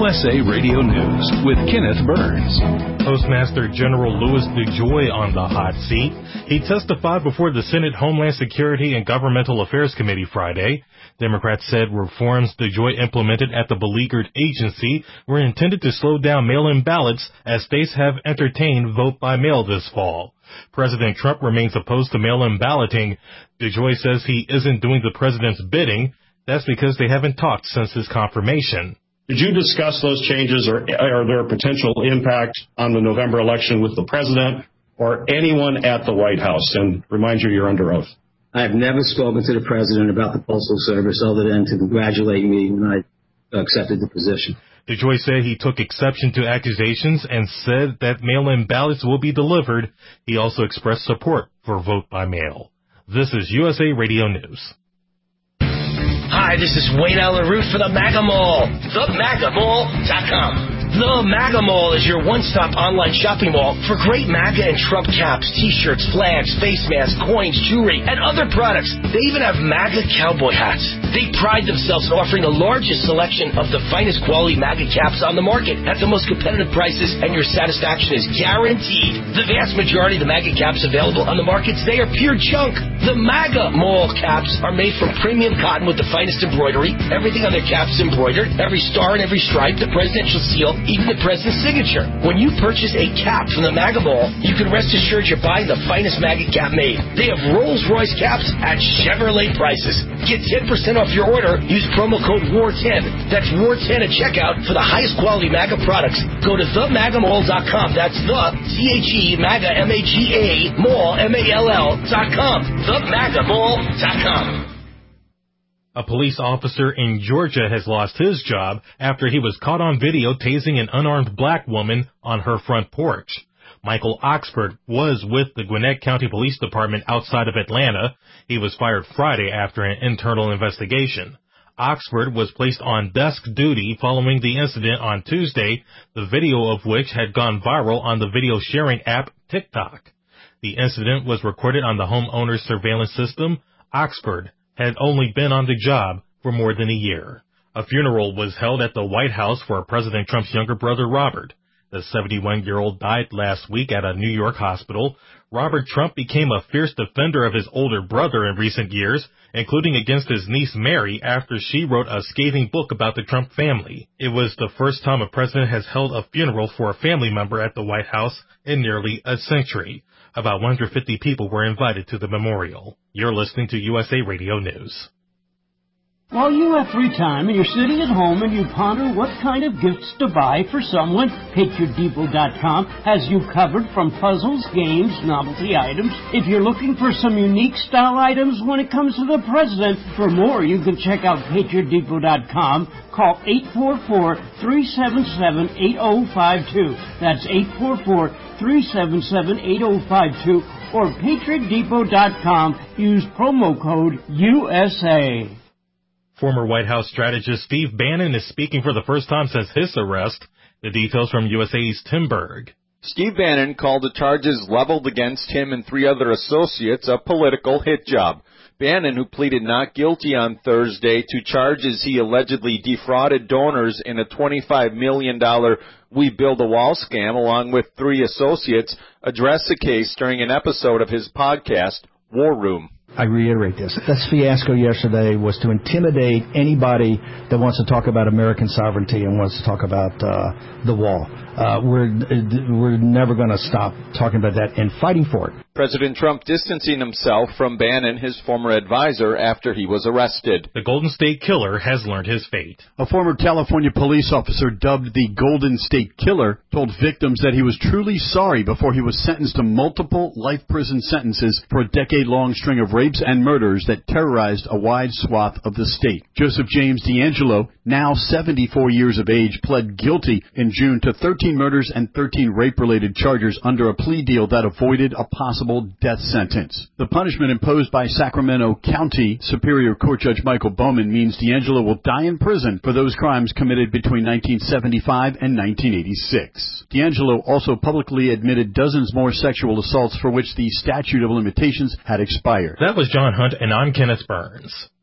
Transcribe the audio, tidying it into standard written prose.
USA Radio News with Kenneth Burns. Postmaster General Louis DeJoy on the hot seat. He testified before the Senate Homeland Security and Governmental Affairs Committee Friday. Democrats said reforms DeJoy implemented at the beleaguered agency were intended to slow down mail-in ballots as states have entertained vote by mail this fall. President Trump remains opposed to mail-in balloting. DeJoy says he isn't doing the president's bidding. That's because they haven't talked since his confirmation. Did you discuss those changes, or are there a potential impact on the November election with the president or anyone at the White House? And remind you, you're under oath. I have never spoken to the president about the Postal Service other than to congratulate me when I accepted the position. DeJoy said he took exception to accusations and said that mail-in ballots will be delivered. He also expressed support for vote by mail. This is USA Radio News. Hi, this is Wayne Allen Root for the MAGA Mall. TheMAGAMall.com. The MAGA Mall is your one-stop online shopping mall for great MAGA and Trump caps, T-shirts, flags, face masks, coins, jewelry, and other products. They even have MAGA cowboy hats. They pride themselves in offering the largest selection of the finest quality MAGA caps on the market at the most competitive prices, and your satisfaction is guaranteed. The vast majority of the MAGA caps available on the market today are pure junk. The MAGA Mall caps are made from premium cotton with the finest embroidery. Everything on their caps is embroidered. Every star and every stripe, the presidential seal, even the president's signature. When you purchase a cap from the MAGA Mall, you can rest assured you're buying the finest MAGA cap made. They have Rolls-Royce caps at Chevrolet prices. Get 10% off your order. Use promo code WAR10. That's WAR10 at checkout for the highest quality MAGA products. Go to TheMAGAMall.com. That's the THE MAGA MAGA Mall MALL.com. TheMAGAMall.com. A police officer in Georgia has lost his job after he was caught on video tasing an unarmed black woman on her front porch. Michael Oxford was with the Gwinnett County Police Department outside of Atlanta. He was fired Friday after an internal investigation. Oxford was placed on desk duty following the incident on Tuesday, the video of which had gone viral on the video sharing app TikTok. The incident was recorded on the homeowner's surveillance system. Oxford had only been on the job for more than a year. A funeral was held at the White House for President Trump's younger brother, Robert. The 71-year-old died last week at a New York hospital. Robert Trump became a fierce defender of his older brother in recent years, including against his niece Mary after she wrote a scathing book about the Trump family. It was the first time a president has held a funeral for a family member at the White House in nearly a century. About 150 people were invited to the memorial. You're listening to USA Radio News. While you have free time and you're sitting at home and you ponder what kind of gifts to buy for someone, PatriotDepot.com has you covered from puzzles, games, novelty items. If you're looking for some unique style items when it comes to the president, for more you can check out PatriotDepot.com. Call 844-377-8052. That's 844-377-8052. Or PatriotDepot.com. Use promo code USA. Former White House strategist Steve Bannon is speaking for the first time since his arrest. The details from USA's Tim Berg. Steve Bannon called the charges leveled against him and 3 other associates a political hit job. Bannon, who pleaded not guilty on Thursday to charges he allegedly defrauded donors in a $25 million We Build a Wall scam, along with 3 associates, addressed the case during an episode of his podcast, War Room. I reiterate this. This fiasco yesterday was to intimidate anybody that wants to talk about American sovereignty and wants to talk about the wall. We're never going to stop talking about that and fighting for it. President Trump distancing himself from Bannon, his former advisor, after he was arrested. The Golden State Killer has learned his fate. A former California police officer dubbed the Golden State Killer told victims that he was truly sorry before he was sentenced to multiple life prison sentences for a decade-long string of rapes and murders that terrorized a wide swath of the state. Joseph James D'Angelo, now 74 years of age, pled guilty in June to 13 murders and 13 rape-related charges under a plea deal that avoided a possible death sentence. The punishment imposed by Sacramento County Superior Court Judge Michael Bowman means D'Angelo will die in prison for those crimes committed between 1975 and 1986. D'Angelo also publicly admitted dozens more sexual assaults for which the statute of limitations had expired. That was John Hunt, and I'm Kenneth Burns.